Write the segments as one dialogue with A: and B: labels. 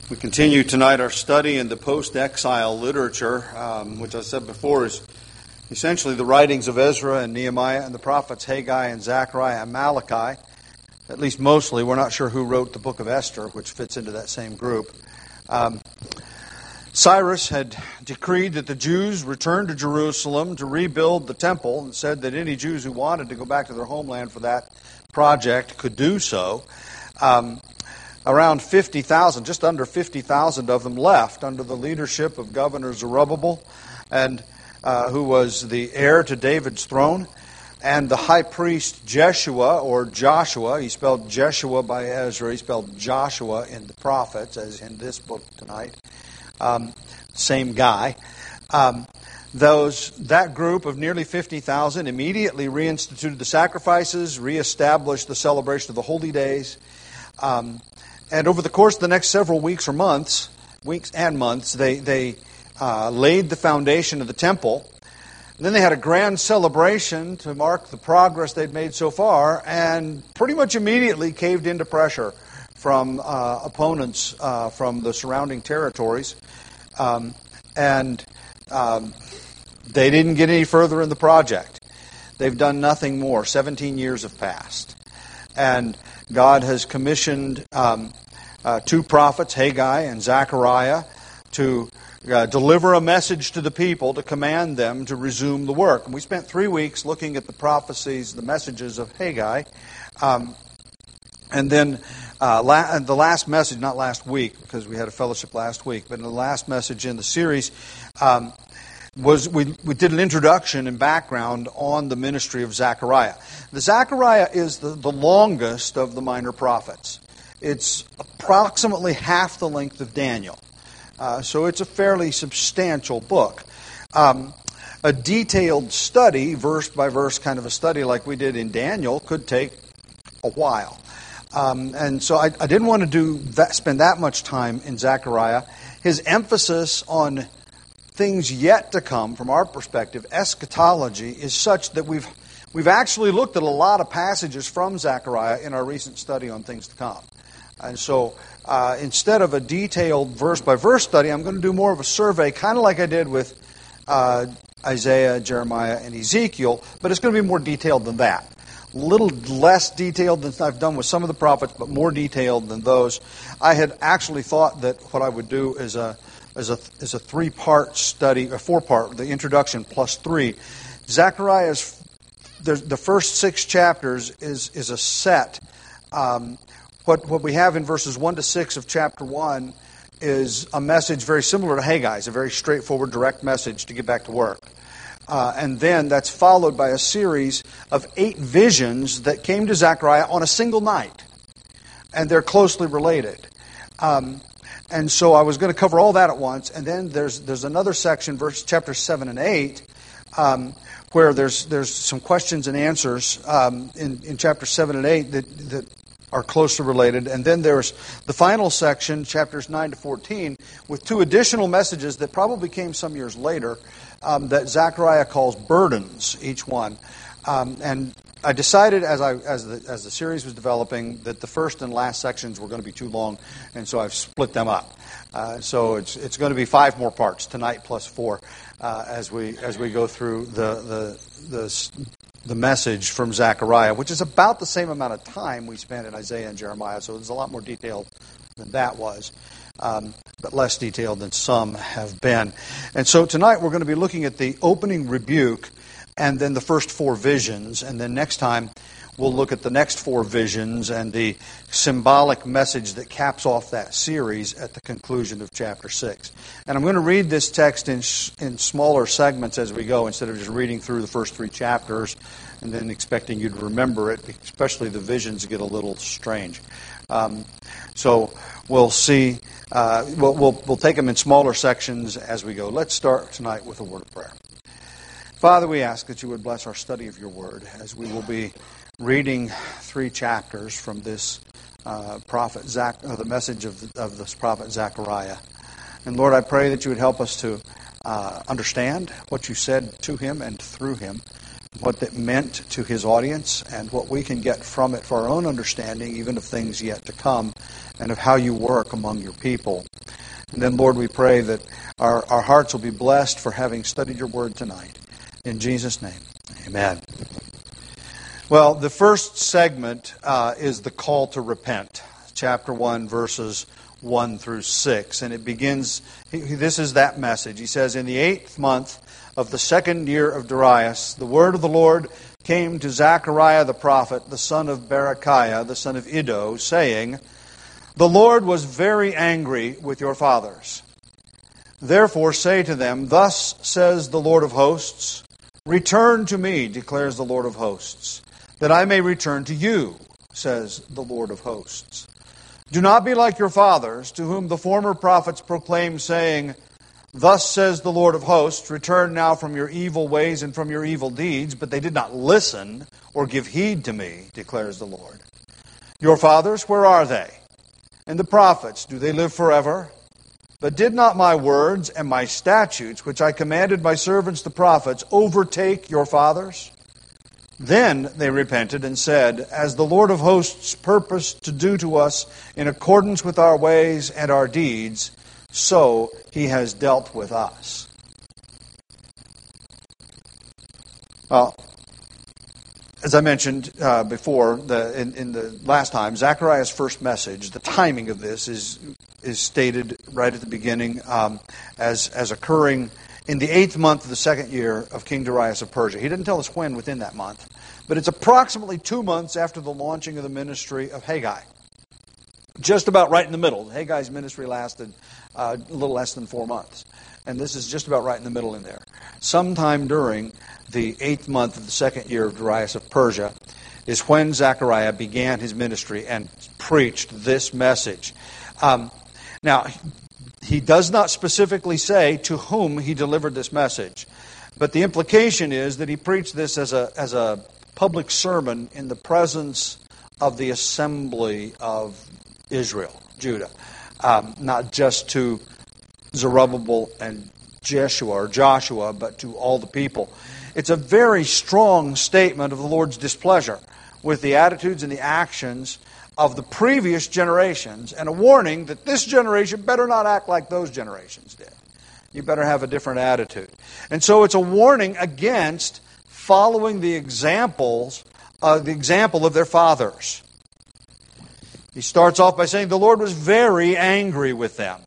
A: We continue tonight our study in the post-exile literature, which I said before is essentially the writings of Ezra and Nehemiah and the prophets Haggai and Zechariah and Malachi, at least mostly. We're not sure who wrote the book of Esther, which fits into that same group. Cyrus had decreed that the Jews return to Jerusalem to rebuild the temple and said that any Jews who wanted to go back to their homeland for that project could do so. Around 50,000, just under 50,000 of them left under the leadership of Governor Zerubbabel, and who was the heir to David's throne, and the high priest Jeshua, or Joshua. He spelled Jeshua by Ezra. He spelled Joshua in the prophets, as in this book tonight. Same guy. That group of nearly 50,000 immediately reinstituted the sacrifices, reestablished the celebration of the holy days. And over the course of the next several weeks and months, they laid the foundation of the temple. And then they had a grand celebration to mark the progress they'd made so far, and pretty much immediately caved into pressure from opponents from the surrounding territories. And they didn't get any further in the project. They've done nothing more. 17 years have passed. And God has commissioned two prophets, Haggai and Zechariah, to deliver a message to the people to command them to resume the work. And we spent 3 weeks looking at the prophecies, the messages of Haggai. And then the last message, not last week, because we had a fellowship last week, but in the last message in the series we did an introduction and background on the ministry of Zechariah. The Zechariah is the longest of the minor prophets. It's approximately half the length of Daniel. So it's a fairly substantial book. A detailed study, verse by verse kind of a study like we did in Daniel, could take a while. And so I didn't want to spend that much time in Zechariah. His emphasis on things yet to come, from our perspective, eschatology, is such that we've actually looked at a lot of passages from Zechariah in our recent study on things to come. And so instead of a detailed verse-by-verse study, I'm going to do more of a survey, kind of like I did with Isaiah, Jeremiah, and Ezekiel, but it's going to be more detailed than that. A little less detailed than I've done with some of the prophets, but more detailed than those. I had actually thought that what I would do is a three-part study, a four-part, the introduction plus 3. Zechariah's, the first 6 chapters is a set. What we have in verses 1 to 6 of chapter 1 is a message very similar to Haggai's, a very straightforward, direct message to get back to work. And then that's followed by a series of 8 visions that came to Zechariah on a single night. And they're closely related. And so I was going to cover all that at once. And then there's another section, chapters 7 and 8, where there's some questions and answers in chapters 7 and 8 that are closely related. And then there's the final section, chapters 9 to 14, with 2 additional messages that probably came some years later that Zechariah calls burdens, each one. And I decided as the series was developing that the first and last sections were going to be too long, and so I've split them up. So it's going to be 5 more parts tonight plus 4 as we go through the message from Zechariah, which is about the same amount of time we spent in Isaiah and Jeremiah. So it's a lot more detailed than that was, but less detailed than some have been. And so tonight we're going to be looking at the opening rebuke and then the first 4 visions. And then next time we'll look at the next 4 visions and the symbolic message that caps off that series at the conclusion of chapter 6. And I'm going to read this text in smaller segments as we go, instead of just reading through the first 3 chapters and then expecting you to remember it, especially the visions get a little strange. So we'll see. We'll take them in smaller sections as we go. Let's start tonight with a word of prayer. Father, we ask that you would bless our study of your word as we will be reading 3 chapters from this the message of this prophet Zechariah. And Lord, I pray that you would help us to understand what you said to him and through him, what it meant to his audience, and what we can get from it for our own understanding, even of things yet to come, and of how you work among your people. And then, Lord, we pray that our hearts will be blessed for having studied your word tonight. In Jesus' name, amen. Well, the first segment is the call to repent. Chapter 1, verses 1 through 6. And it begins, this is that message. He says, "In the 8th month of the 2nd year of Darius, the word of the Lord came to Zechariah the prophet, the son of Berechiah, the son of Iddo, saying, The Lord was very angry with your fathers. Therefore say to them, Thus says the Lord of hosts, Return to me, declares the Lord of hosts, that I may return to you, says the Lord of hosts. Do not be like your fathers, to whom the former prophets proclaimed, saying, Thus says the Lord of hosts, Return now from your evil ways and from your evil deeds, but they did not listen or give heed to me, declares the Lord. Your fathers, where are they? And the prophets, do they live forever? But did not my words and my statutes, which I commanded my servants the prophets, overtake your fathers? Then they repented and said, As the Lord of hosts purposed to do to us in accordance with our ways and our deeds, so he has dealt with us." Well, as I mentioned before, in the last time, Zechariah's first message, the timing of this is stated right at the beginning as occurring in the 8th month of the 2nd year of King Darius of Persia. He didn't tell us when within that month, but it's approximately 2 months after the launching of the ministry of Haggai. Just about right in the middle. Haggai's ministry lasted a little less than 4 months. And this is just about right in the middle in there. Sometime during the 8th month of the 2nd year of Darius of Persia is when Zechariah began his ministry and preached this message. Now, he does not specifically say to whom he delivered this message, but the implication is that he preached this as a public sermon in the presence of the assembly of Israel, Judah, not just to Zerubbabel and Joshua, but to all the people. It's a very strong statement of the Lord's displeasure with the attitudes and the actions of the previous generations, and a warning that this generation better not act like those generations did. You better have a different attitude. And so it's a warning against following the example of their fathers. He starts off by saying the Lord was very angry with them.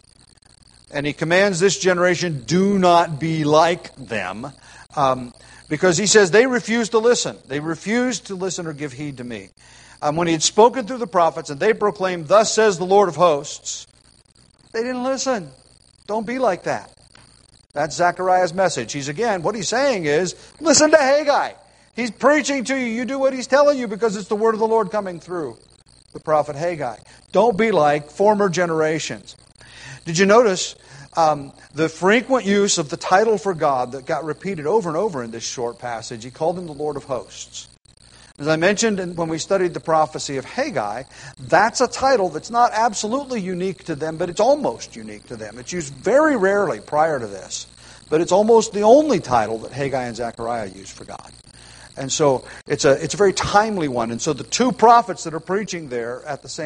A: And he commands this generation, do not be like them. Because he says they refused to listen. They refused to listen or give heed to me. When he had spoken through the prophets and they proclaimed, Thus says the Lord of hosts, they didn't listen. Don't be like that. That's Zechariah's message. What he's saying is, listen to Haggai. He's preaching to you. You do what he's telling you because it's the word of the Lord coming through the prophet Haggai. Don't be like former generations. Did you notice the frequent use of the title for God that got repeated over and over in this short passage? He called him the Lord of hosts. As I mentioned when we studied the prophecy of Haggai, that's a title that's not absolutely unique to them, but it's almost unique to them. It's used very rarely prior to this, but it's almost the only title that Haggai and Zechariah used for God. And so it's a very timely one. And so the two prophets that are preaching there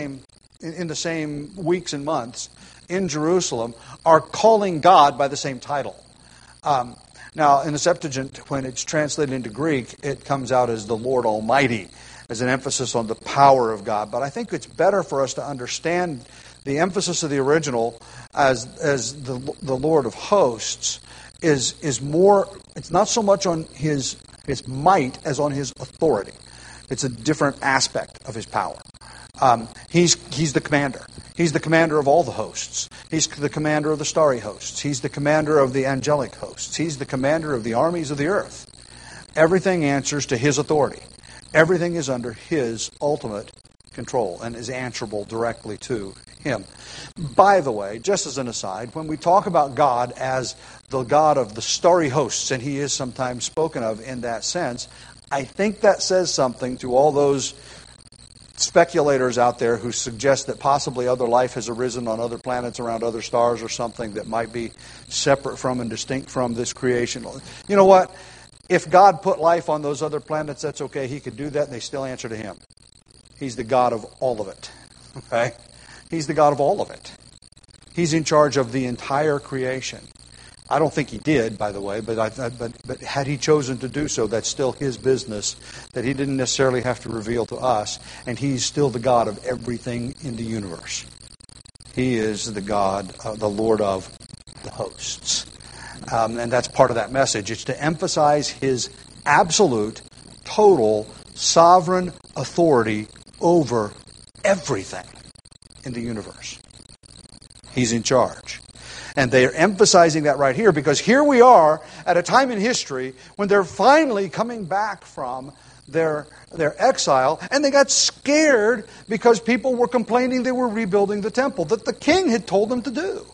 A: in the same weeks and months in Jerusalem are calling God by the same title. Now, in the Septuagint, when it's translated into Greek, it comes out as the Lord Almighty, as an emphasis on the power of God. But I think it's better for us to understand the emphasis of the original as the Lord of hosts is more, it's not so much on his might as on his authority. It's a different aspect of his power. He's the commander. He's the commander of all the hosts. He's the commander of the starry hosts. He's the commander of the angelic hosts. He's the commander of the armies of the earth. Everything answers to his authority. Everything is under his ultimate control and is answerable directly to him. By the way, just as an aside, when we talk about God as the God of the starry hosts, and he is sometimes spoken of in that sense, I think that says something to all those speculators out there who suggest that possibly other life has arisen on other planets around other stars or something that might be separate from and distinct from this creation. You know what? If God put life on those other planets, that's okay. He could do that and they still answer to him. He's the God of all of it. Okay? He's the God of all of it. He's in charge of the entire creation. I don't think He did, by the way, but had He chosen to do so, that's still His business that He didn't necessarily have to reveal to us, and He's still the God of everything in the universe. He is the God, the Lord of the hosts. And that's part of that message. It's to emphasize His absolute, total, sovereign authority over everything in the universe. He's in charge. And they're emphasizing that right here because here we are at a time in history when they're finally coming back from their exile, and they got scared because people were complaining they were rebuilding the temple that the king had told them to do.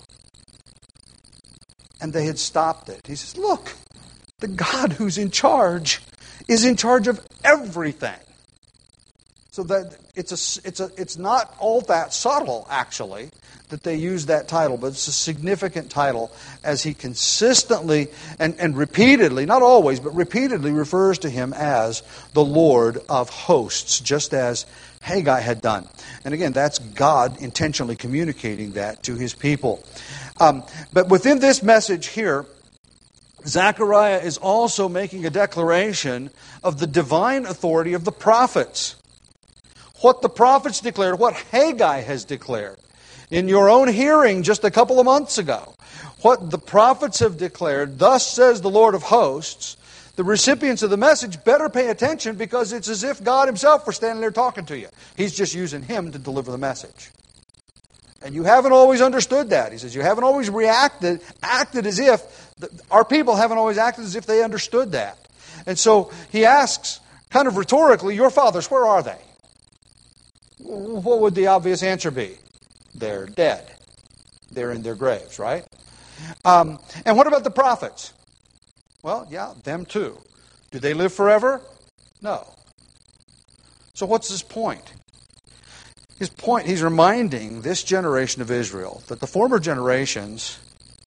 A: And they had stopped it. He says, look, the God who's in charge is in charge of everything. So that it's not all that subtle, actually, that they use that title, but it's a significant title as he consistently and repeatedly, not always, but repeatedly refers to him as the Lord of hosts, just as Haggai had done. And again, that's God intentionally communicating that to His people. But within this message here, Zechariah is also making a declaration of the divine authority of the prophets. What the prophets declared, what Haggai has declared. In your own hearing just a couple of months ago, what the prophets have declared, thus says the Lord of hosts, the recipients of the message better pay attention because it's as if God Himself were standing there talking to you. He's just using Him to deliver the message. And you haven't always understood that. He says, you haven't always acted as if, our people haven't always acted as if they understood that. And so he asks, kind of rhetorically, your fathers, where are they? What would the obvious answer be? They're dead. They're in their graves, right? And what about the prophets? Well, yeah, them too. Do they live forever? No. So what's his point? His point, he's reminding this generation of Israel that the former generations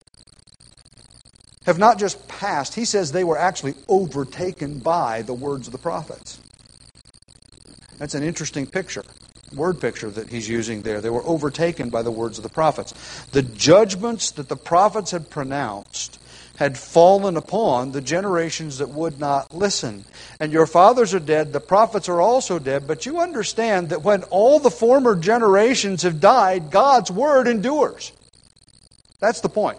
A: have not just passed. He says they were actually overtaken by the words of the prophets. That's an interesting picture. Word picture that he's using there. They were overtaken by the words of the prophets. The judgments that the prophets had pronounced had fallen upon the generations that would not listen. And your fathers are dead, the prophets are also dead, but you understand that when all the former generations have died, God's word endures. That's the point.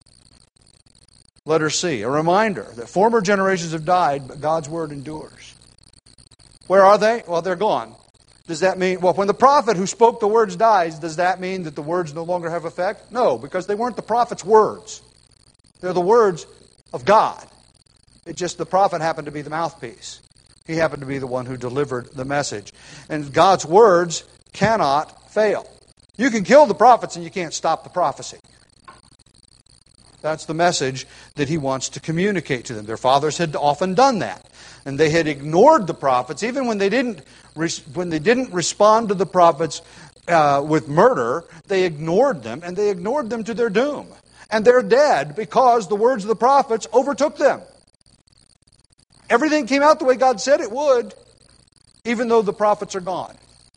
A: Letter C, a reminder that former generations have died, but God's word endures. Where are they? Well, they're gone. Does that mean, well, when the prophet who spoke the words dies, does that mean that the words no longer have effect? No, because they weren't the prophet's words. They're the words of God. It just the prophet happened to be the mouthpiece. He happened to be the one who delivered the message. And God's words cannot fail. You can kill the prophets and you can't stop the prophecy. That's the message that he wants to communicate to them. Their fathers had often done that. And they had ignored the prophets, even when they didn't respond to the prophets with murder. They ignored them, and they ignored them to their doom. And they're dead because the words of the prophets overtook them. Everything came out the way God said it would, even though the prophets are gone.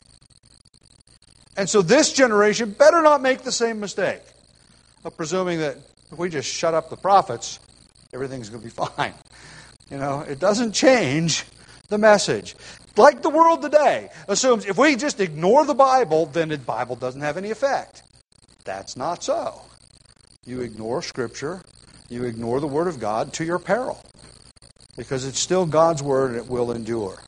A: And so this generation better not make the same mistake of presuming that if we just shut up the prophets, everything's going to be fine. You know, it doesn't change the message. Like the world today assumes if we just ignore the Bible, then the Bible doesn't have any effect. That's not so. You ignore Scripture, you ignore the Word of God to your peril. Because it's still God's Word and it will endure.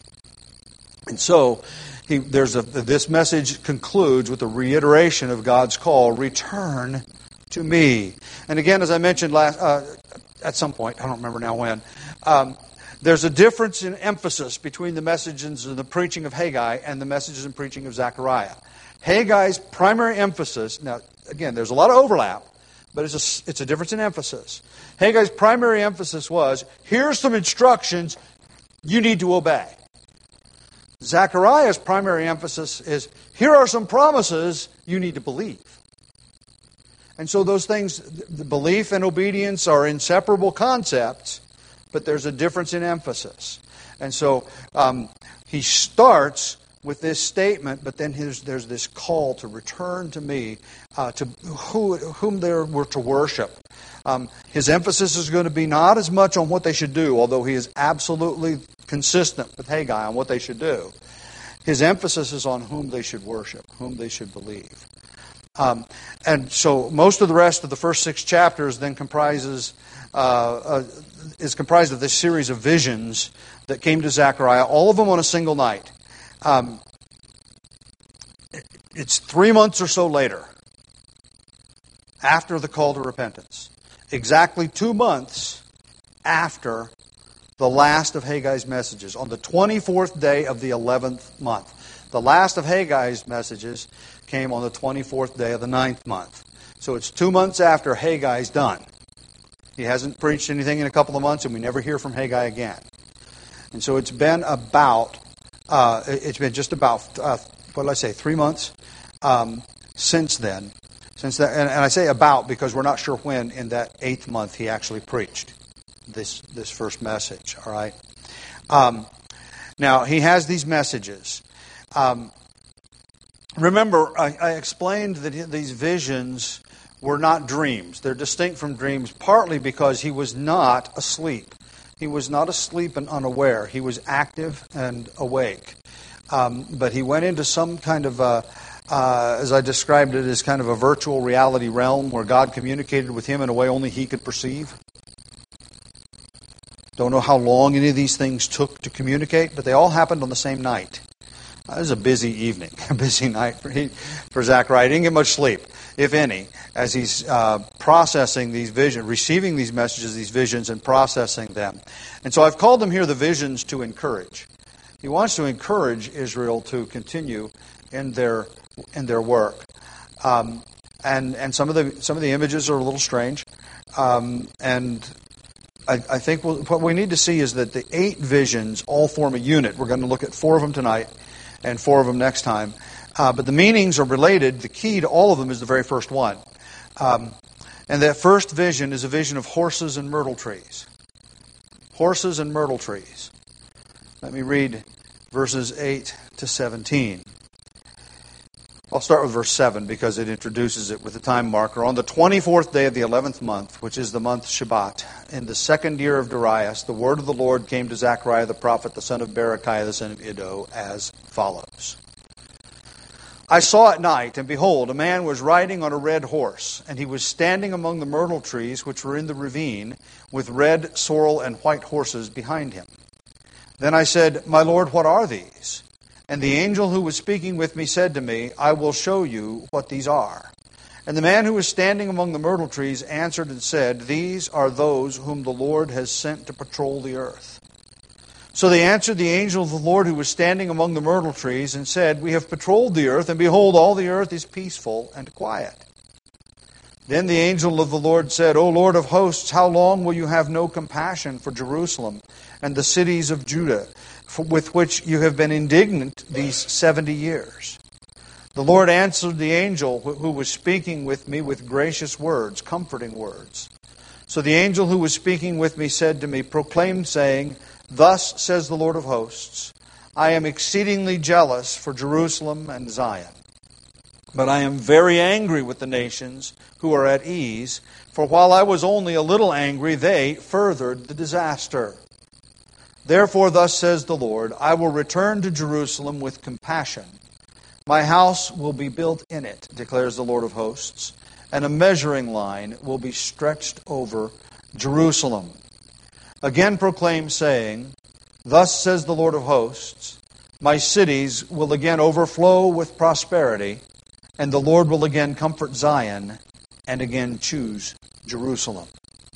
A: And so, this message concludes with a reiteration of God's call, return to me. And again, as I mentioned at some point, I don't remember now when, there's a difference in emphasis between the messages and the preaching of Haggai and the messages and preaching of Zechariah. Haggai's primary emphasis, now again, there's a lot of overlap, but it's a difference in emphasis. Haggai's primary emphasis was, here's some instructions you need to obey. Zechariah's primary emphasis is, here are some promises you need to believe. And so those things, the belief and obedience are inseparable concepts, but there's a difference in emphasis. And so he starts with this statement, but then there's this call to return to me, to whom they were to worship. His emphasis is going to be not as much on what they should do, although he is absolutely consistent with Haggai on what they should do. His emphasis is on whom they should worship, whom they should believe. And so most of the rest of the first 6 chapters then is comprised of this series of visions that came to Zechariah, all of them on a single night. It's 3 months or so later, after the call to repentance. Exactly 2 months after the last of Haggai's messages, on the 24th day of the 11th month. The last of Haggai's messages came on the 24th day of the 9th month. So it's 2 months after Haggai's done. He hasn't preached anything in a couple of months, and we never hear from Haggai again. And so it's been just about 3 months since then. Since that, and I say about because we're not sure when in that 8th month he actually preached this first message. All right. Now he has these messages. Remember, I explained that these visions were not dreams. They're distinct from dreams, partly because he was not asleep. He was not asleep and unaware. He was active and awake. But he went into some kind of, as I described it, as kind of a virtual reality realm where God communicated with him in a way only he could perceive. Don't know how long any of these things took to communicate, but they all happened on the same night. It was a busy evening, a busy night for Zechariah. He didn't get much sleep, if any, as he's processing these visions, receiving these messages, these visions, and processing them. And so I've called them here the visions to encourage. He wants to encourage Israel to continue in their work. And some of the images are a little strange. And I think what we need to see is that the 8 visions all form a unit. We're going to look at 4 of them tonight and 4 of them next time. But the meanings are related. The key to all of them is the very first one. And that first vision is a vision of horses and myrtle trees. Horses and myrtle trees. Let me read verses 8 to 17. I'll start with verse 7 because it introduces it with a time marker. On the 24th day of the 11th month, which is the month Shebat, in the 2nd year of Darius, the word of the Lord came to Zechariah the prophet, the son of Berechiah, the son of Iddo, as follows. I saw at night, and behold, a man was riding on a red horse, and he was standing among the myrtle trees which were in the ravine, with red, sorrel, and white horses behind him. Then I said, My Lord, what are these? And the angel who was speaking with me said to me, I will show you what these are. And the man who was standing among the myrtle trees answered and said, These are those whom the Lord has sent to patrol the earth. So they answered the angel of the Lord who was standing among the myrtle trees and said, We have patrolled the earth, and behold, all the earth is peaceful and quiet. Then the angel of the Lord said, O Lord of hosts, how long will you have no compassion for Jerusalem and the cities of Judah, with which you have been indignant these 70 years? The Lord answered the angel who was speaking with me with gracious words, comforting words. So the angel who was speaking with me said to me, Proclaim, saying, Thus says the Lord of hosts, I am exceedingly jealous for Jerusalem and Zion. But I am very angry with the nations who are at ease, for while I was only a little angry, they furthered the disaster. Therefore, thus says the Lord, I will return to Jerusalem with compassion. My house will be built in it, declares the Lord of hosts, and a measuring line will be stretched over Jerusalem. Again proclaim, saying, Thus says the Lord of hosts, my cities will again overflow with prosperity, and the Lord will again comfort Zion and again choose Jerusalem.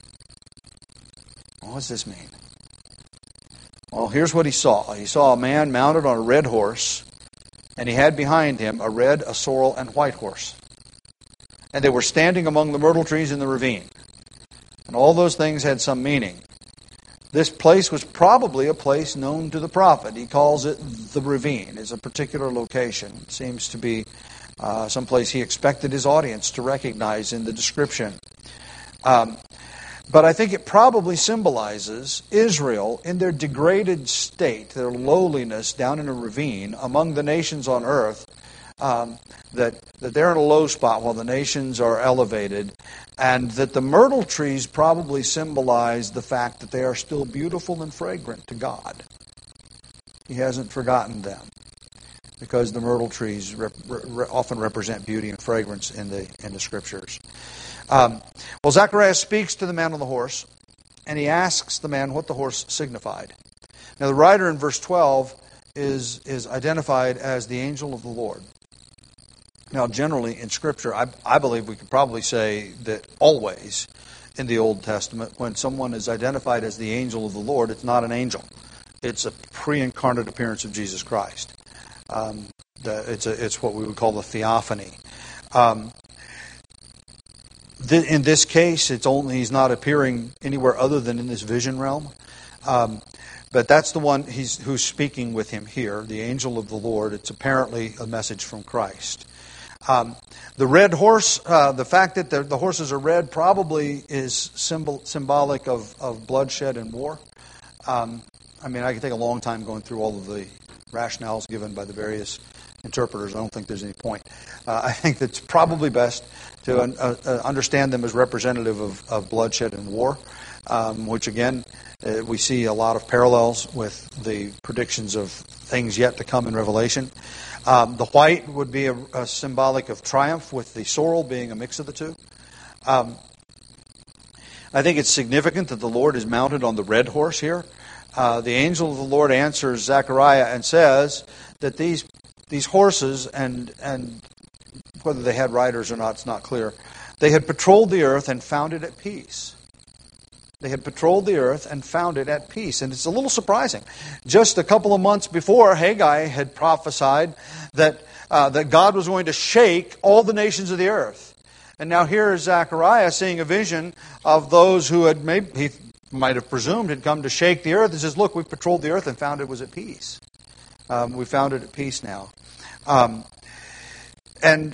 A: What does this mean? Well, here's what he saw. He saw a man mounted on a red horse, and he had behind him a red, a sorrel, and white horse. And they were standing among the myrtle trees in the ravine. And all those things had some meaning. This place was probably a place known to the prophet. He calls it the ravine. It's a particular location. It seems to be someplace he expected his audience to recognize in the description. But I think it probably symbolizes Israel in their degraded state, their lowliness down in a ravine among the nations on earth, that they're in a low spot while the nations are elevated, and that the myrtle trees probably symbolize the fact that they are still beautiful and fragrant to God. He hasn't forgotten them, because the myrtle trees often represent beauty and fragrance in the Scriptures. Well, Zacharias speaks to the man on the horse, and he asks the man what the horse signified. Now, the rider in verse 12 is identified as the angel of the Lord. Now, generally in Scripture, I believe we could probably say that always in the Old Testament, when someone is identified as the angel of the Lord, it's not an angel. It's a pre-incarnate appearance of Jesus Christ. It's what we would call the theophany. In this case, he's not appearing anywhere other than in this vision realm. But that's the one who's speaking with him here, the angel of the Lord. It's apparently a message from Christ. The red horse, the fact that the horses are red probably is symbolic of bloodshed and war. I could take a long time going through all of the rationales given by the various interpreters. I don't think there's any point. I think it's probably best to understand them as representative of bloodshed and war, which again, we see a lot of parallels with the predictions of things yet to come in Revelation. The white would be a symbolic of triumph, with the sorrel being a mix of the two. I think it's significant that the Lord is mounted on the red horse here. The angel of the Lord answers Zechariah and says that these horses, and whether they had riders or not, it's not clear, they had patrolled the earth and found it at peace. They had patrolled the earth and found it at peace. And it's a little surprising. Just a couple of months before, Haggai had prophesied that God was going to shake all the nations of the earth. And now here is Zechariah seeing a vision of those who had he might have presumed had come to shake the earth. He says, look, we've patrolled the earth and found it was at peace. We found it at peace now. And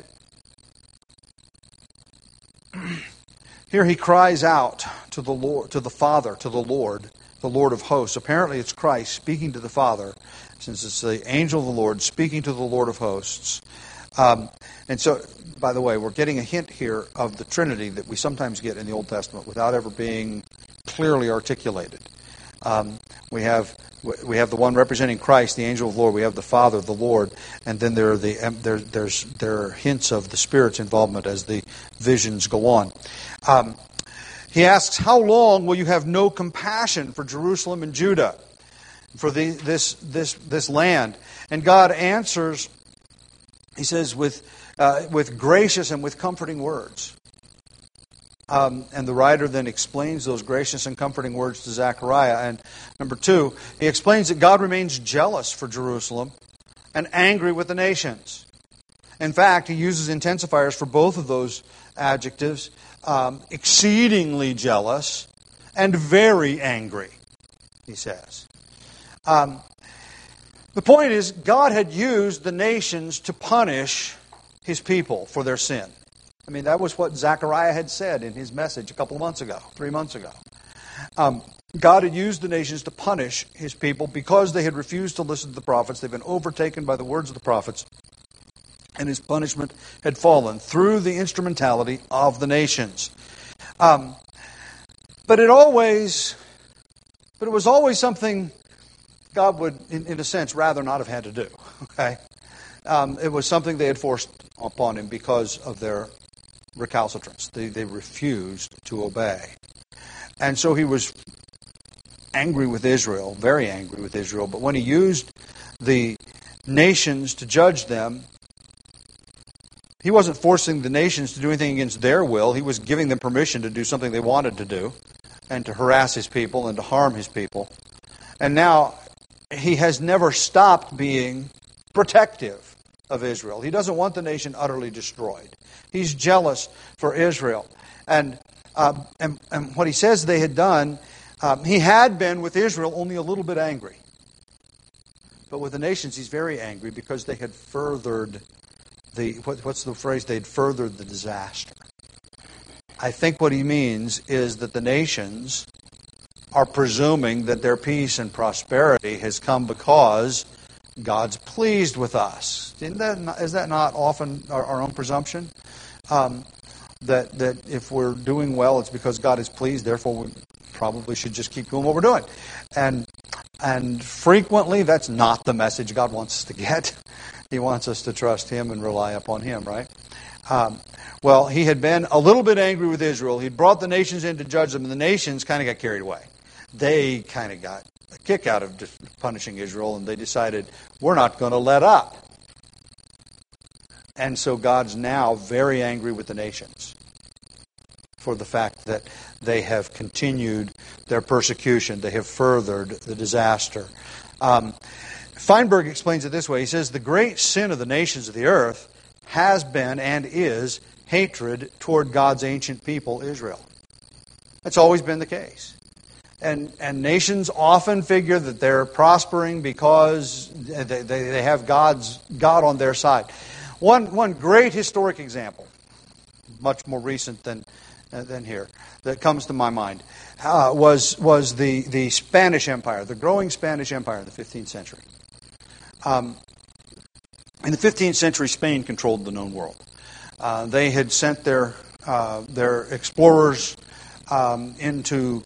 A: here he cries out to the Lord, to the Father, to the Lord of hosts. Apparently it's Christ speaking to the Father, since it's the angel of the Lord speaking to the Lord of hosts. And so, by the way, we're getting a hint here of the Trinity that we sometimes get in the Old Testament without ever being clearly articulated. We have the one representing Christ, the angel of the Lord. We have the Father, the Lord, and then there are hints of the Spirit's involvement as the visions go on. He asks, "How long will you have no compassion for Jerusalem and Judah, for this land?" And God answers, He says, with gracious and with comforting words. And the writer then explains those gracious and comforting words to Zechariah. And number 2, he explains that God remains jealous for Jerusalem and angry with the nations. In fact, he uses intensifiers for both of those adjectives: exceedingly jealous and very angry, he says. The point is, God had used the nations to punish His people for their sin. I mean, that was what Zechariah had said in his message a couple of months ago, 3 months ago. God had used the nations to punish His people because they had refused to listen to the prophets. They've been overtaken by the words of the prophets, and His punishment had fallen through the instrumentality of the nations. But it was always something God would, in a sense, rather not have had to do. Okay, it was something they had forced upon Him because of their recalcitrance. They refused to obey. And so He was angry with Israel, very angry with Israel. But when He used the nations to judge them, He wasn't forcing the nations to do anything against their will. He was giving them permission to do something they wanted to do, and to harass His people and to harm His people. And now He has never stopped being protective of Israel. He doesn't want the nation utterly destroyed. He's jealous for Israel. And what He says they had done, He had been with Israel only a little bit angry. But with the nations He's very angry because they had furthered what's the phrase? They'd furthered the disaster. I think what he means is that the nations are presuming that their peace and prosperity has come because God's pleased with us. Is that not often our own presumption? That if we're doing well, it's because God is pleased, therefore we probably should just keep doing what we're doing. And frequently, that's not the message God wants us to get. He wants us to trust Him and rely upon Him, right? Well, He had been a little bit angry with Israel. He'd brought the nations in to judge them, and the nations kind of got carried away. They kind of got a kick out of just punishing Israel, and they decided, we're not going to let up. And so God's now very angry with the nations for the fact that they have continued their persecution. They have furthered the disaster. Feinberg explains it this way. He says, the great sin of the nations of the earth has been and is hatred toward God's ancient people, Israel. That's always been the case. And nations often figure that they're prospering because they have God on their side. One great historic example, much more recent than here, that comes to my mind, was the Spanish Empire, the growing Spanish Empire in the 15th century. In the 15th century, Spain controlled the known world. They had sent their explorers into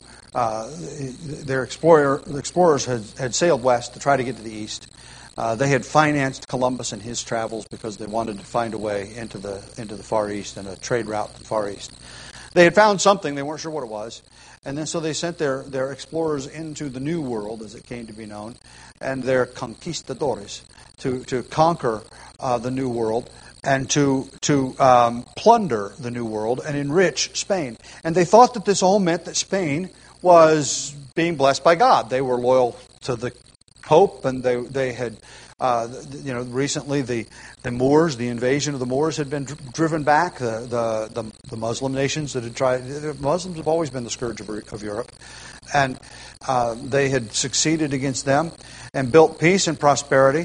A: the explorers had sailed west to try to get to the east. They had financed Columbus and his travels because they wanted to find a way into the Far East and a trade route to the Far East. They had found something, they weren't sure what it was, and then so they sent their explorers into the New World, as it came to be known, and their conquistadores to conquer the New World and to plunder the New World and enrich Spain. And they thought that this all meant that Spain was being blessed by God. They were loyal to the Pope, and they had, recently the Moors, the invasion of the Moors had been driven back. The Muslim nations that had tried, the Muslims have always been the scourge of Europe, and they had succeeded against them and built peace and prosperity.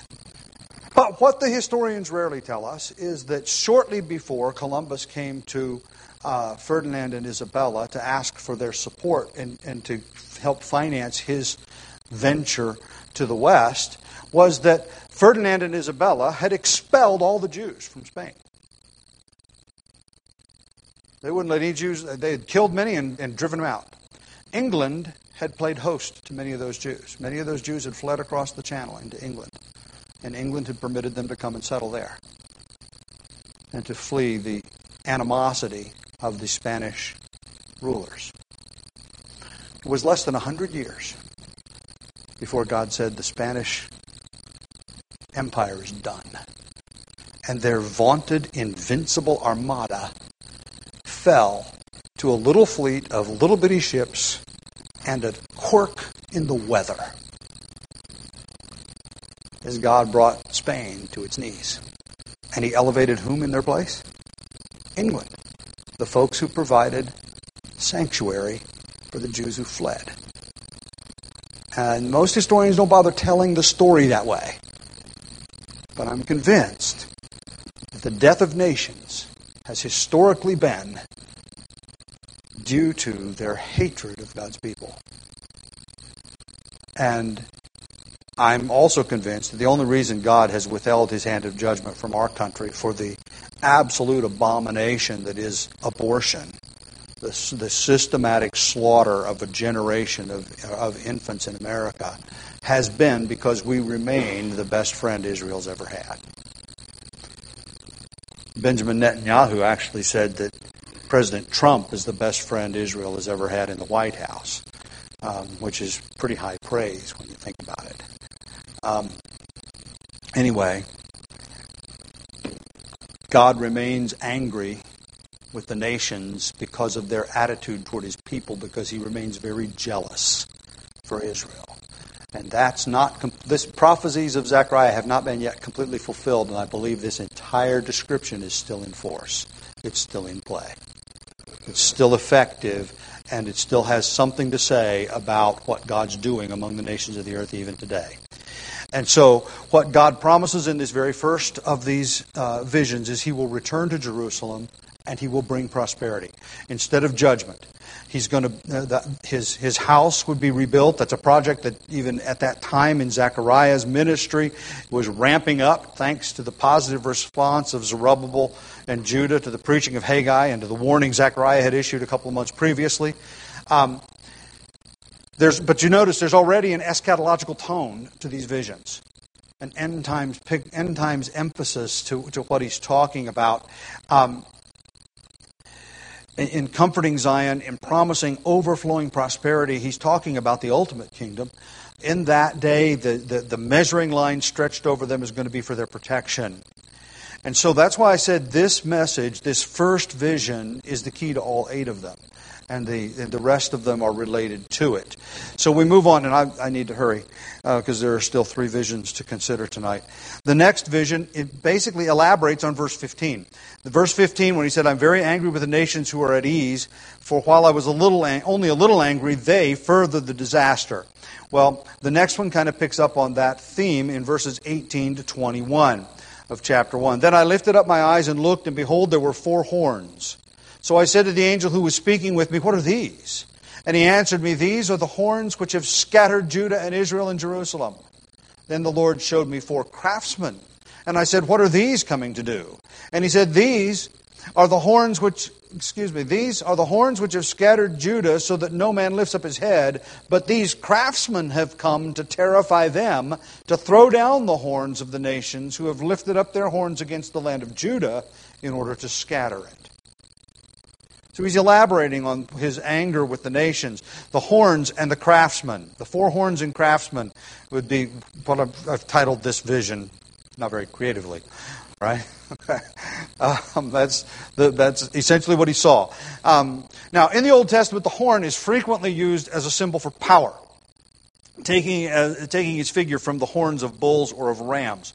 A: But what the historians rarely tell us is that shortly before Columbus came to Ferdinand and Isabella to ask for their support and to help finance his venture to the west, was that Ferdinand and Isabella had expelled all the Jews from Spain. They wouldn't let any Jews, they had killed many and driven them out. England had played host to many of those Jews. Many of those Jews had fled across the Channel into England, and England had permitted them to come and settle there and to flee the animosity of the Spanish rulers. It was less than 100 years before God said the Spanish Empire is done. And their vaunted invincible armada fell to a little fleet of little bitty ships and a quirk in the weather as God brought Spain to its knees. And He elevated whom in their place? England. The folks who provided sanctuary for the Jews who fled. And most historians don't bother telling the story that way. But I'm convinced that the death of nations has historically been due to their hatred of God's people. And I'm also convinced that the only reason God has withheld His hand of judgment from our country for the absolute abomination that is abortion, the systematic slaughter of a generation of infants in America, has been because we remain the best friend Israel's ever had. Benjamin Netanyahu actually said that President Trump is the best friend Israel has ever had in the White House, which is pretty high praise when you think about it. Anyway, God remains angry with the nations because of their attitude toward His people, because He remains very jealous for Israel. And that's not, this prophecies of Zechariah have not been yet completely fulfilled, and I believe this entire description is still in force. It's still in play. It's still effective, and it still has something to say about what God's doing among the nations of the earth even today. And so what God promises in this very first of these visions is He will return to Jerusalem and he will bring prosperity instead of judgment. He's going to his house would be rebuilt. That's a project that even at that time in Zechariah's ministry was ramping up, thanks to the positive response of Zerubbabel and Judah to the preaching of Haggai and to the warning Zechariah had issued a couple of months previously. But you notice there's already an eschatological tone to these visions, an end times emphasis to what he's talking about. In comforting Zion, in promising overflowing prosperity, he's talking about the ultimate kingdom. In that day, the measuring line stretched over them is going to be for their protection. And so that's why I said this message, this first vision, is the key to all 8 of them. And the rest of them are related to it. So we move on, and I need to hurry because there are still 3 visions to consider tonight. The next vision, it basically elaborates on verse 15. The verse 15, when he said, "I'm very angry with the nations who are at ease, for while I was only a little angry, they furthered the disaster." Well, the next one kind of picks up on that theme in verses 18 to 21 of chapter 1. "Then I lifted up my eyes and looked, and behold, there were 4 horns. So I said to the angel who was speaking with me, 'What are these?' And he answered me, 'These are the horns which have scattered Judah and Israel and Jerusalem.' Then the Lord showed me 4 craftsmen. And I said, 'What are these coming to do?' And he said, These are the horns which have scattered Judah, so that no man lifts up his head. But these craftsmen have come to terrify them, to throw down the horns of the nations who have lifted up their horns against the land of Judah, in order to scatter it.'" So he's elaborating on his anger with the nations. The horns and the craftsmen. The 4 horns and craftsmen would be what I've titled this vision, not very creatively, right? That's essentially what he saw. Now, in the Old Testament, the horn is frequently used as a symbol for power, taking its figure from the horns of bulls or of rams.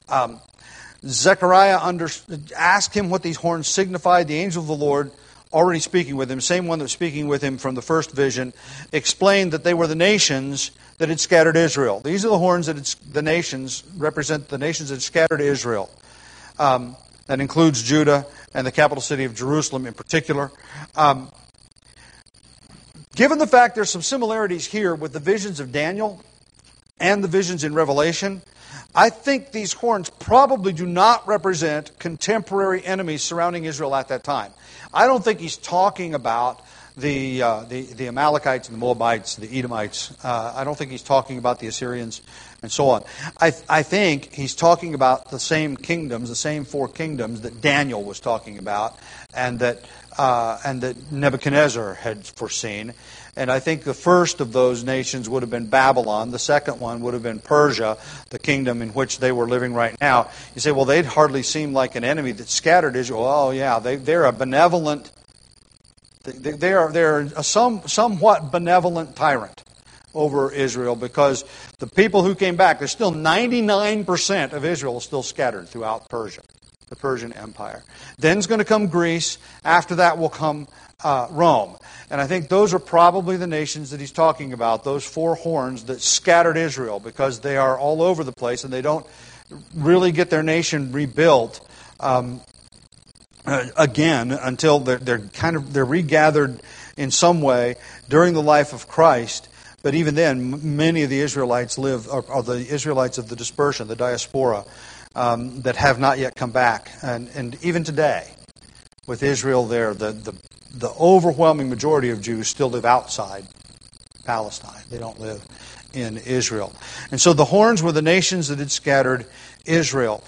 A: Zechariah asked him what these horns signified. The angel of the Lord, already speaking with him, same one that was speaking with him from the first vision, explained that they were the nations that had scattered Israel. These are the horns that the nations represent, the nations that scattered Israel. That includes Judah and the capital city of Jerusalem in particular. Given the fact there's some similarities here with the visions of Daniel and the visions in Revelation, I think these horns probably do not represent contemporary enemies surrounding Israel at that time. I don't think he's talking about the Amalekites and the Moabites, the Edomites. I don't think he's talking about the Assyrians and so on. I think he's talking about the same kingdoms, the same 4 kingdoms that Daniel was talking about, and that Nebuchadnezzar had foreseen. And I think the first of those nations would have been Babylon. The second one would have been Persia, the kingdom in which they were living right now. You say, well, they'd hardly seem like an enemy that scattered Israel. Oh, yeah, they're a benevolent. They're a somewhat benevolent tyrant over Israel, because the people who came back, there's still 99% of Israel is still scattered throughout Persia, the Persian Empire. Then's going to come Greece. After that will come Rome. And I think those are probably the nations that he's talking about, those 4 horns that scattered Israel, because they are all over the place and they don't really get their nation rebuilt again until they're regathered in some way during the life of Christ. But even then, many of the Israelites are the Israelites of the dispersion, the diaspora, that have not yet come back. And even today, with Israel there, the overwhelming majority of Jews still live outside Palestine. They don't live in Israel. And so the horns were the nations that had scattered Israel.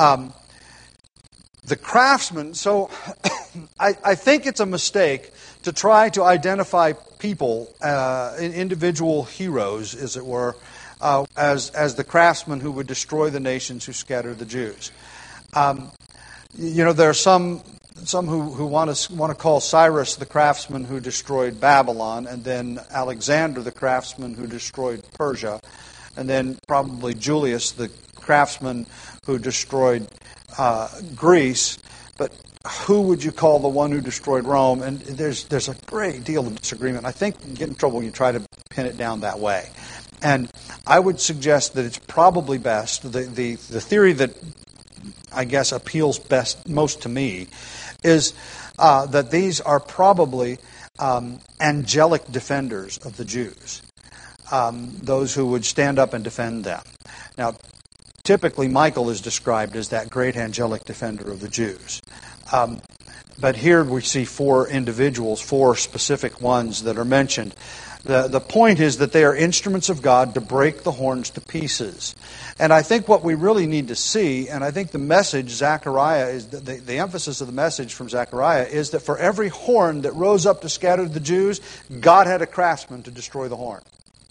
A: The craftsmen, so I think it's a mistake to try to identify people, individual heroes, as it were, as the craftsmen who would destroy the nations who scattered the Jews. There are some who want to call Cyrus the craftsman who destroyed Babylon, and then Alexander the craftsman who destroyed Persia, and then probably Julius the craftsman who destroyed Greece. But who would you call the one who destroyed Rome? And there's a great deal of disagreement. I think you get in trouble when you try to pin it down that way. And I would suggest that it's probably best, the theory that I guess appeals most to me, is that these are probably angelic defenders of the Jews, those who would stand up and defend them. Now, typically Michael is described as that great angelic defender of the Jews. But here we see four individuals, four specific ones that are mentioned. The point is that they are instruments of God to break the horns to pieces. And I think what we really need to see, and I think the message, Zechariah, is the emphasis of the message from Zechariah is that for every horn that rose up to scatter the Jews, God had a craftsman to destroy the horn.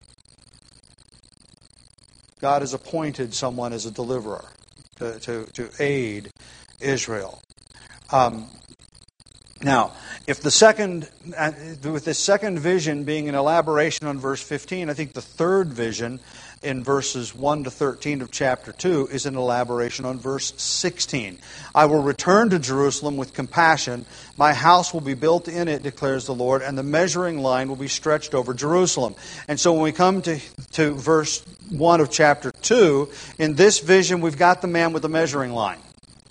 A: God has appointed someone as a deliverer to aid Israel. Now, if the second, with this second vision being an elaboration on verse 15, I think the third vision in verses 1 to 13 of chapter 2 is an elaboration on verse 16. I will return to Jerusalem with compassion. My house will be built in it, declares the Lord, and the measuring line will be stretched over Jerusalem. And so when we come to verse 1 of chapter 2, in this vision we've got the man with the measuring line.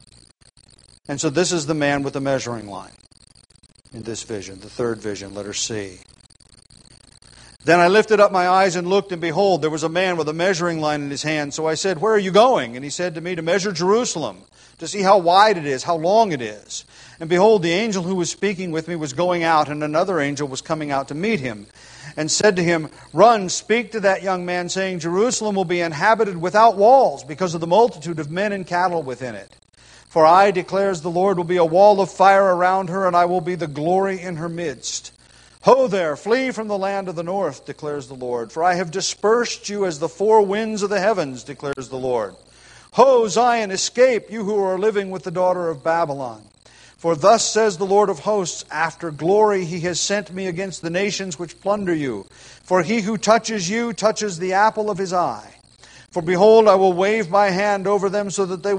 A: And so this is the man with the measuring line. In this vision, the third vision, letter C. Then I lifted up my eyes and looked, and behold, there was a man with a measuring line in his hand. So I said, where are you going? And he said to me, to measure Jerusalem, to see how wide it is, how long it is. And behold, the angel who was speaking with me was going out, and another angel was coming out to meet him, and said to him, run, speak to that young man, saying, Jerusalem will be inhabited without walls, because of the multitude of men and cattle within it. For I, declares the Lord, will be a wall of fire around her, and I will be the glory in her midst. Ho there, flee from the land of the north, declares the Lord. For I have dispersed you as the four winds of the heavens, declares the Lord. Ho, Zion, escape, you who are living with the daughter of Babylon. For thus says the Lord of hosts, after glory he has sent me against the nations which plunder you. For he who touches you touches the apple of his eye. For behold, I will wave my hand over them so that they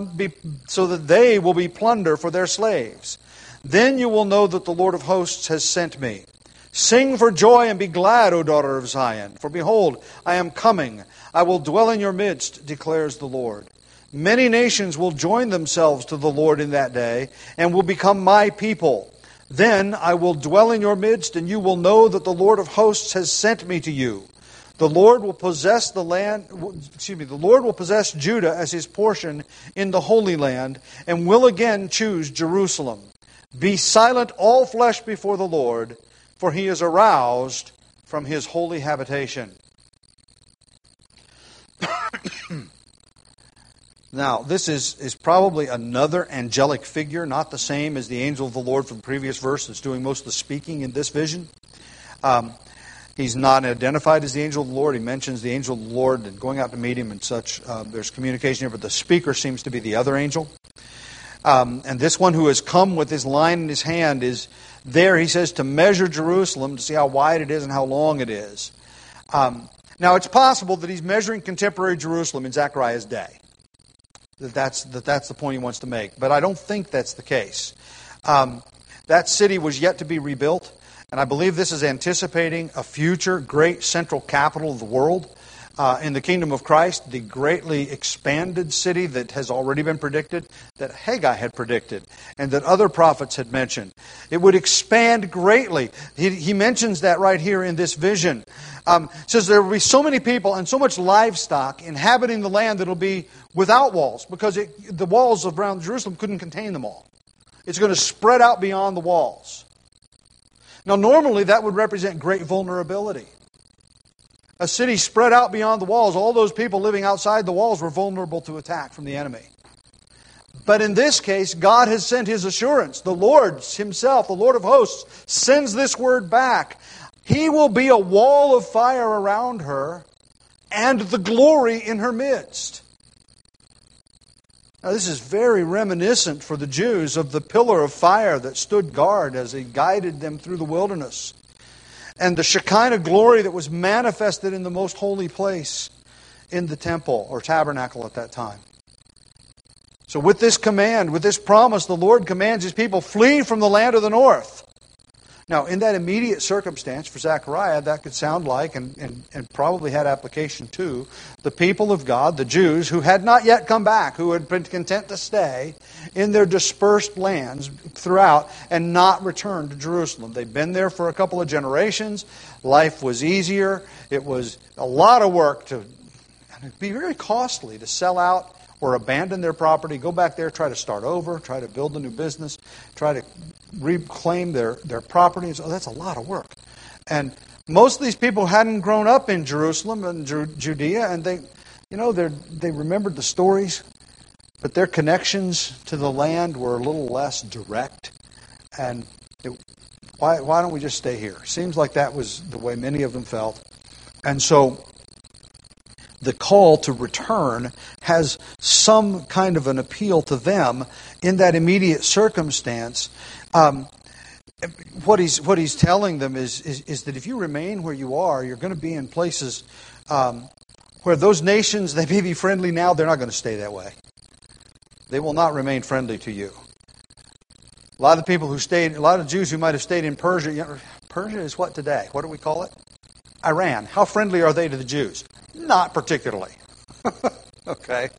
A: will be plunder for their slaves. Then you will know that the Lord of hosts has sent me. Sing for joy and be glad, O daughter of Zion. For behold, I am coming. I will dwell in your midst, declares the Lord. Many nations will join themselves to the Lord in that day, and will become my people. Then I will dwell in your midst, and you will know that the Lord of hosts has sent me to you. The Lord will possess the Lord will possess Judah as his portion in the Holy Land, and will again choose Jerusalem. Be silent, all flesh, before the Lord, for he is aroused from his holy habitation. Now, this is probably another angelic figure, not the same as the angel of the Lord from the previous verse that's doing most of the speaking in this vision. He's not identified as the angel of the Lord. He mentions the angel of the Lord and going out to meet him and such. There's communication here, but the speaker seems to be the other angel. And this one who has come with his line in his hand is there, he says, to measure Jerusalem, to see how wide it is and how long it is. Now, it's possible that he's measuring contemporary Jerusalem in Zechariah's day. That's the point he wants to make. But I don't think that's the case. That city was yet to be rebuilt. And I believe this is anticipating a future great central capital of the world in the kingdom of Christ, the greatly expanded city that has already been predicted, that Haggai had predicted, and that other prophets had mentioned. It would expand greatly. He mentions that right here in this vision. Says there will be so many people and so much livestock inhabiting the land that will be without walls, because the walls around Jerusalem couldn't contain them all. It's going to spread out beyond the walls. Now, normally that would represent great vulnerability. A city spread out beyond the walls, all those people living outside the walls were vulnerable to attack from the enemy. But in this case, God has sent His assurance. The Lord Himself, the Lord of hosts, sends this word back. He will be a wall of fire around her and the glory in her midst. Now, this is very reminiscent for the Jews of the pillar of fire that stood guard as He guided them through the wilderness, and the Shekinah glory that was manifested in the most holy place in the temple or tabernacle at that time. So with this command, with this promise, the Lord commands His people, flee from the land of the north. Now, in that immediate circumstance for Zechariah, that could sound like, and probably had application to, the people of God, the Jews, who had not yet come back, who had been content to stay in their dispersed lands throughout and not return to Jerusalem. They'd been there for a couple of generations. Life was easier. It was a lot of work and it'd be very costly to sell out or abandon their property, go back there, try to start over, try to build a new business, try to reclaim their property. So that's a lot of work. And most of these people hadn't grown up in Jerusalem and Judea, and they remembered the stories, but their connections to the land were a little less direct. And why don't we just stay here? Seems like that was the way many of them felt. And so the call to return has some kind of an appeal to them in that immediate circumstance. What he's telling them is that if you remain where you are, you're going to be in places where those nations, they may be friendly now, they're not going to stay that way. They will not remain friendly to you. A lot of Jews who might have stayed in Persia. Persia is what today? What do we call it? Iran. How friendly are they to the Jews? Not particularly. Okay.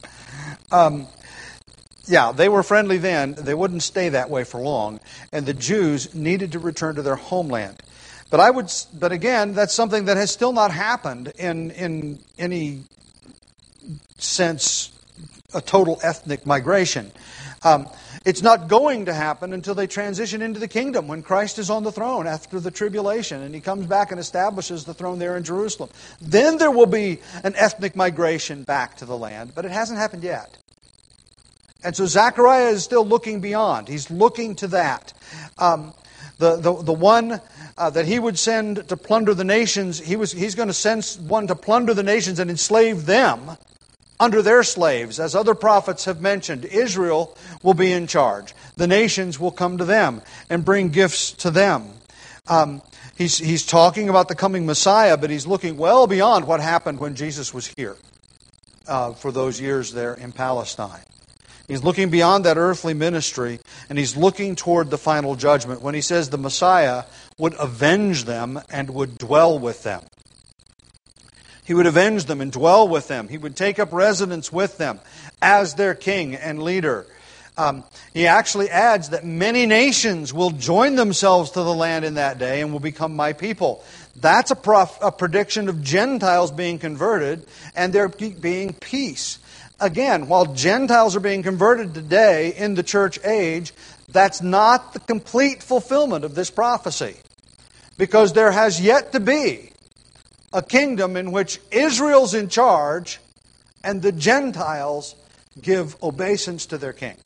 A: They were friendly then. They wouldn't stay that way for long. And the Jews needed to return to their homeland. But again, that's something that has still not happened in any sense, a total ethnic migration. It's not going to happen until they transition into the kingdom, when Christ is on the throne after the tribulation, and He comes back and establishes the throne there in Jerusalem. Then there will be an ethnic migration back to the land, but it hasn't happened yet. And so Zechariah is still looking beyond. He's looking to that. The one that he would send to plunder the nations, he's going to send one to plunder the nations and enslave them under their slaves. As other prophets have mentioned, Israel will be in charge. The nations will come to them and bring gifts to them. He's talking about the coming Messiah, but he's looking well beyond what happened when Jesus was here for those years there in Palestine. He's looking beyond that earthly ministry, and he's looking toward the final judgment when he says the Messiah would avenge them and would dwell with them. He would avenge them and dwell with them. He would take up residence with them as their king and leader. He actually adds that many nations will join themselves to the land in that day and will become my people. That's a prediction of Gentiles being converted and there being peace. Again, while Gentiles are being converted today in the church age, that's not the complete fulfillment of this prophecy. Because there has yet to be a kingdom in which Israel's in charge and the Gentiles give obeisance to their king.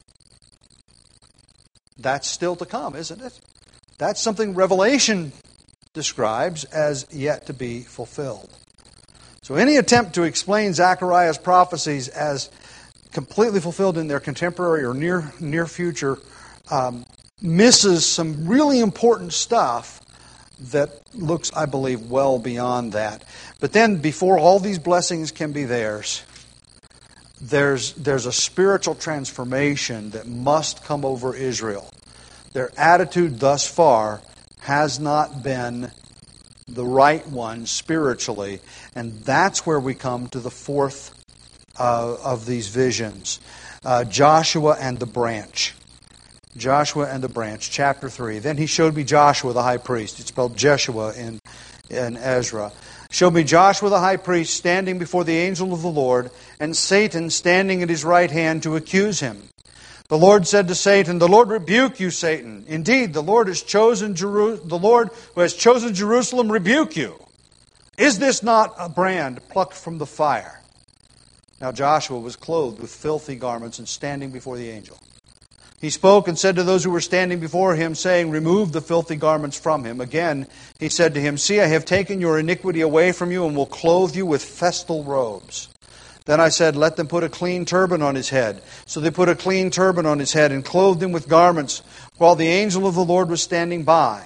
A: That's still to come, isn't it? That's something Revelation describes as yet to be fulfilled. So any attempt to explain Zechariah's prophecies as completely fulfilled in their contemporary or near future misses some really important stuff that looks, I believe, well beyond that. But then before all these blessings can be theirs, there's a spiritual transformation that must come over Israel. Their attitude thus far has not been the right one spiritually, and that's where we come to the fourth of these visions. Joshua and the branch. Joshua and the branch, chapter 3. Then he showed me Joshua the high priest. It's spelled Jeshua in Ezra. Showed me Joshua the high priest standing before the angel of the Lord, and Satan standing at his right hand to accuse him. The Lord said to Satan, "The Lord rebuke you, Satan. Indeed, the Lord who has chosen Jerusalem rebuke you. Is this not a brand plucked from the fire?" Now Joshua was clothed with filthy garments and standing before the angel. He spoke and said to those who were standing before him, saying, "Remove the filthy garments from him." Again he said to him, "See, I have taken your iniquity away from you and will clothe you with festal robes." Then I said, "Let them put a clean turban on his head." So they put a clean turban on his head and clothed him with garments, while the angel of the Lord was standing by.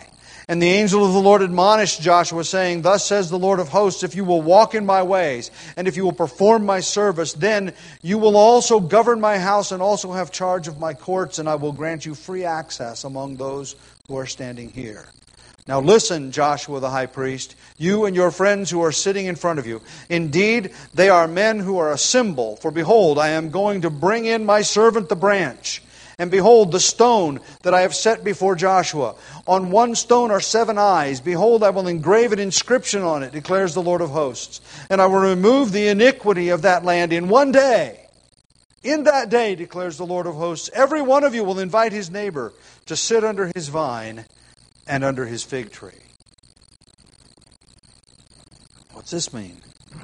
A: And the angel of the Lord admonished Joshua, saying, Thus says the Lord of hosts, if you will walk in my ways, and if you will perform my service, then you will also govern my house and also have charge of my courts, and I will grant you free access among those who are standing here. Now listen, Joshua the high priest, you and your friends who are sitting in front of you. Indeed, they are men who are a symbol. For behold, I am going to bring in my servant the branch. And behold, the stone that I have set before Joshua. On one stone are 7 eyes. Behold, I will engrave an inscription on it, declares the Lord of hosts. And I will remove the iniquity of that land in one day. In that day, declares the Lord of hosts, every one of you will invite his neighbor to sit under his vine and under his fig tree. What's this mean?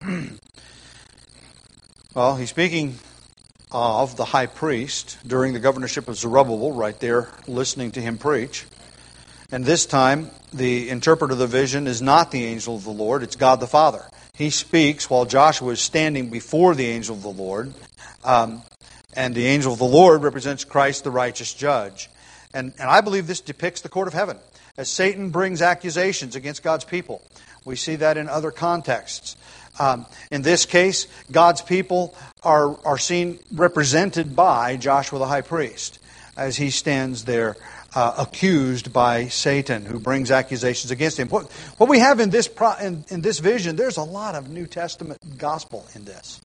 A: Well, he's speaking of the high priest during the governorship of Zerubbabel, right there listening to him preach. And this time, the interpreter of the vision is not the angel of the Lord, it's God the Father. He speaks while Joshua is standing before the angel of the Lord. And the angel of the Lord represents Christ, the righteous judge. And I believe this depicts the court of heaven, as Satan brings accusations against God's people. We see that in other contexts. In this case, God's people are seen represented by Joshua the high priest as he stands there accused by Satan, who brings accusations against him. What we have in this vision, there's a lot of New Testament gospel in this.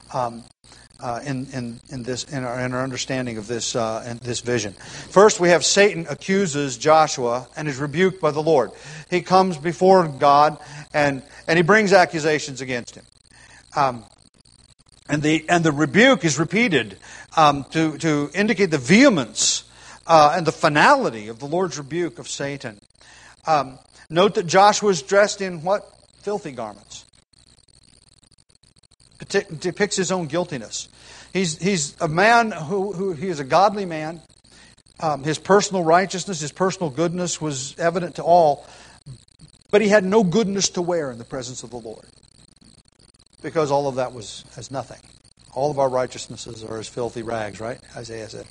A: In our understanding of this in this vision. First, we have Satan accuses Joshua and is rebuked by the Lord. He comes before God and he brings accusations against him. And the rebuke is repeated to indicate the vehemence and the finality of the Lord's rebuke of Satan. Note that Joshua is dressed in what? Filthy garments. Depicts his own guiltiness. He's a man who he is a godly man. His personal righteousness, his personal goodness was evident to all, but he had no goodness to wear in the presence of the Lord, because all of that was as nothing. All of our righteousnesses are as filthy rags, right? Isaiah said.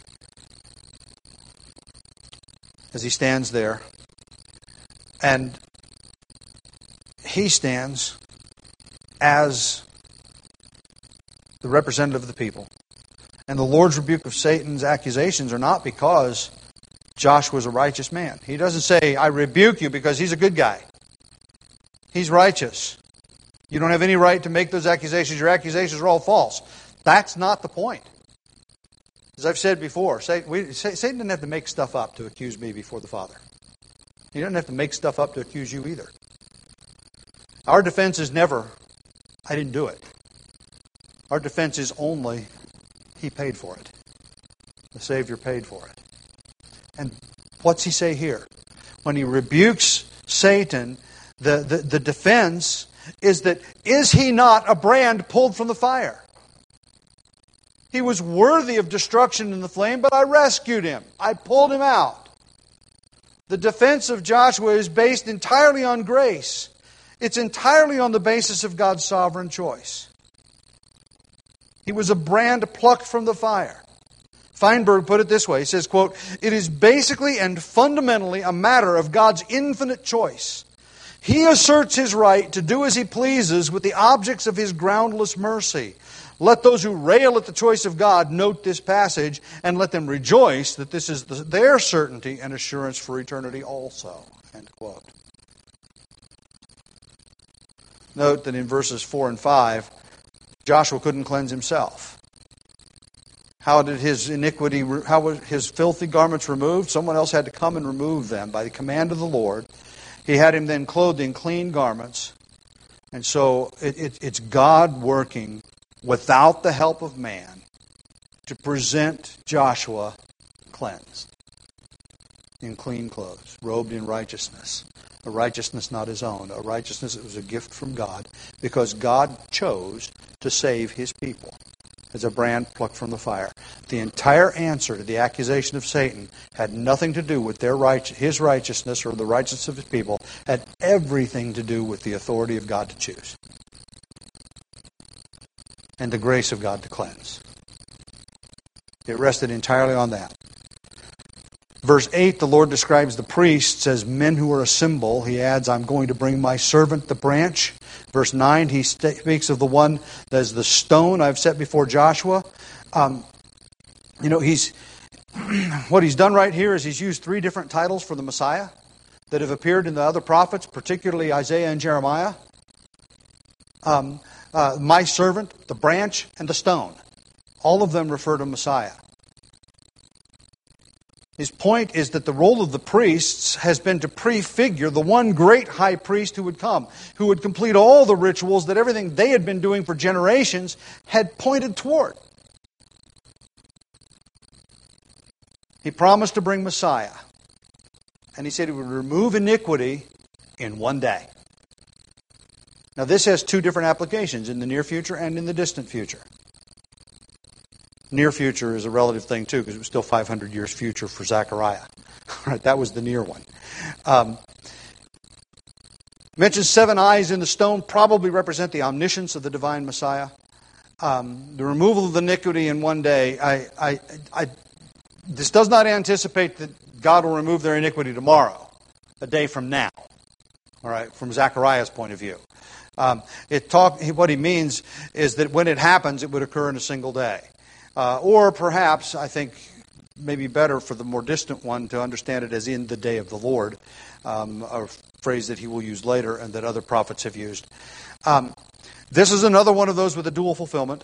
A: As he stands there, and he stands as the representative of the people. And the Lord's rebuke of Satan's accusations are not because Joshua is a righteous man. He doesn't say, I rebuke you because he's a good guy. He's righteous. You don't have any right to make those accusations. Your accusations are all false. That's not the point. As I've said before, Satan didn't have to make stuff up to accuse me before the Father. He doesn't have to make stuff up to accuse you either. Our defense is never, I didn't do it. Our defense is only, He paid for it. The Savior paid for it. And what's He say here? When He rebukes Satan, the defense is that, is He not a brand pulled from the fire? He was worthy of destruction in the flame, but I rescued him. I pulled him out. The defense of Joshua is based entirely on grace. It's entirely on the basis of God's sovereign choice. He was a brand plucked from the fire. Feinberg put it this way. He says, quote, "It is basically and fundamentally a matter of God's infinite choice. He asserts His right to do as He pleases with the objects of His groundless mercy. Let those who rail at the choice of God note this passage, and let them rejoice that this is their certainty and assurance for eternity also." End quote. Note that in verses 4 and 5, Joshua couldn't cleanse himself. How did his iniquity, how were his filthy garments removed? Someone else had to come and remove them by the command of the Lord. He had him then clothed in clean garments. And so it's God working without the help of man to present Joshua cleansed in clean clothes, robed in righteousness. A righteousness not his own, a righteousness that was a gift from God, because God chose to save His people as a brand plucked from the fire. The entire answer to the accusation of Satan had nothing to do with his righteousness or the righteousness of His people, had everything to do with the authority of God to choose and the grace of God to cleanse. It rested entirely on that. Verse 8, the Lord describes the priests as men who are a symbol. He adds, I'm going to bring my servant, the branch. Verse 9, he speaks of the one that is the stone I've set before Joshua. He's what he's done right here is he's used three different titles for the Messiah that have appeared in the other prophets, particularly Isaiah and Jeremiah. My servant, the branch, and the stone. All of them refer to Messiah. His point is that the role of the priests has been to prefigure the one great high priest who would come, who would complete all the rituals that everything they had been doing for generations had pointed toward. He promised to bring Messiah. And he said he would remove iniquity in one day. Now this has two different applications, in the near future and in the distant future. Near future is a relative thing too, because it was still 500 years future for Zechariah. Right, that was the near one. Mentions 7 eyes in the stone probably represent the omniscience of the divine Messiah. The removal of the iniquity in one day. This does not anticipate that God will remove their iniquity tomorrow, a day from now. All right, from Zechariah's point of view. What he means is that when it happens, it would occur in a single day. Or perhaps, I think, maybe better for the more distant one to understand it as in the day of the Lord, a phrase that he will use later and that other prophets have used. This is another one of those with a dual fulfillment.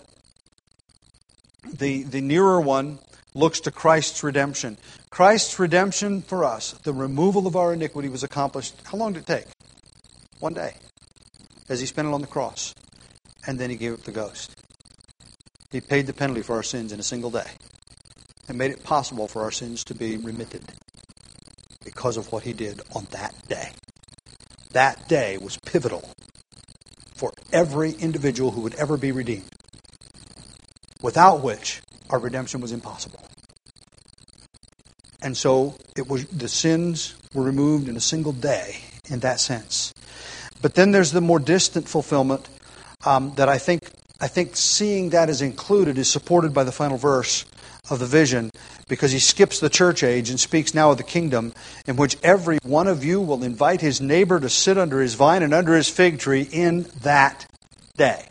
A: The nearer one looks to Christ's redemption. Christ's redemption for us, the removal of our iniquity, was accomplished. How long did it take? One day, as he spent it on the cross. And then he gave up the ghost. He paid the penalty for our sins in a single day and made it possible for our sins to be remitted because of what he did on that day. That day was pivotal for every individual who would ever be redeemed, without which our redemption was impossible. And so the sins were removed in a single day in that sense. But then there's the more distant fulfillment that I think seeing that as included is supported by the final verse of the vision, because he skips the church age and speaks now of the kingdom in which every one of you will invite his neighbor to sit under his vine and under his fig tree in that day,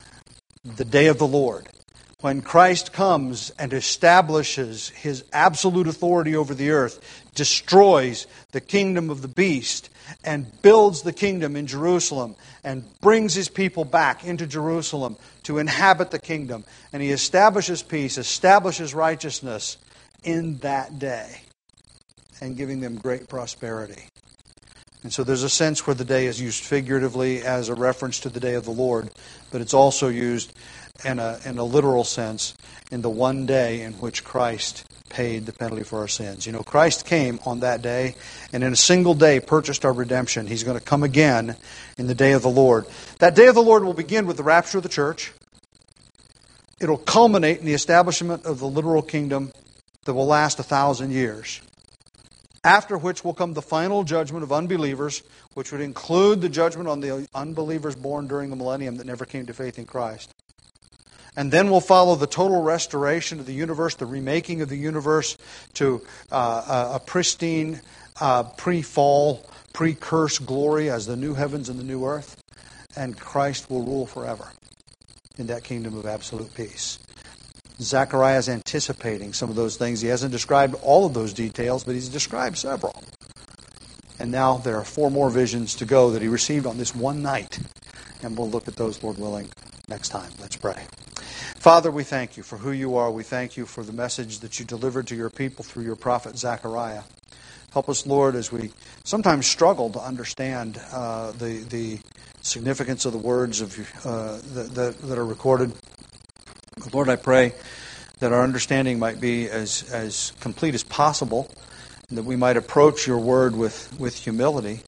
A: the day of the Lord, when Christ comes and establishes his absolute authority over the earth, destroys the kingdom of the beast, and builds the kingdom in Jerusalem, and brings his people back into Jerusalem to inhabit the kingdom. And he establishes peace, establishes righteousness in that day, and giving them great prosperity. And so there's a sense where the day is used figuratively as a reference to the day of the Lord, but it's also used in a literal sense in the one day in which Christ paid the penalty for our sins. You know, Christ came on that day and in a single day purchased our redemption. He's going to come again in the day of the Lord. That day of the Lord will begin with the rapture of the church. It'll culminate in the establishment of the literal kingdom that will last 1,000 years. After which will come the final judgment of unbelievers, which would include the judgment on the unbelievers born during the millennium that never came to faith in Christ. And then will follow the total restoration of the universe, the remaking of the universe to a pristine, pre-fall, pre-curse glory as the new heavens and the new earth. And Christ will rule forever in that kingdom of absolute peace. Zechariah is anticipating some of those things. He hasn't described all of those details, but he's described several. And now there are 4 more visions to go that he received on this one night. And we'll look at those, Lord willing, next time. Let's pray. Father, we thank you for who you are. We thank you for the message that you delivered to your people through your prophet Zechariah. Help us, Lord, as we sometimes struggle to understand the significance of the words of that are recorded. Lord, I pray that our understanding might be as complete as possible, and that we might approach your word with humility,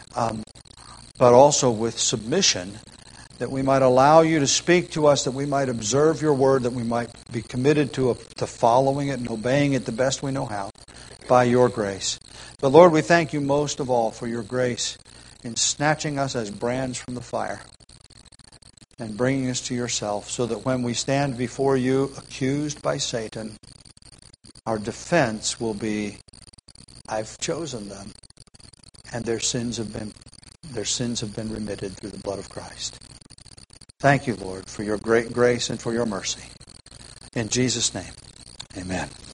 A: but also with submission, that we might allow you to speak to us, that we might observe your word, that we might be committed to following it and obeying it the best we know how, by your grace. But Lord, we thank you most of all for your grace in snatching us as brands from the fire and bringing us to yourself, so that when we stand before you accused by Satan, our defense will be
B: I've chosen them, and their sins have been remitted through the blood of Christ. Thank you, Lord, for your great grace and for your mercy. In Jesus' name, amen.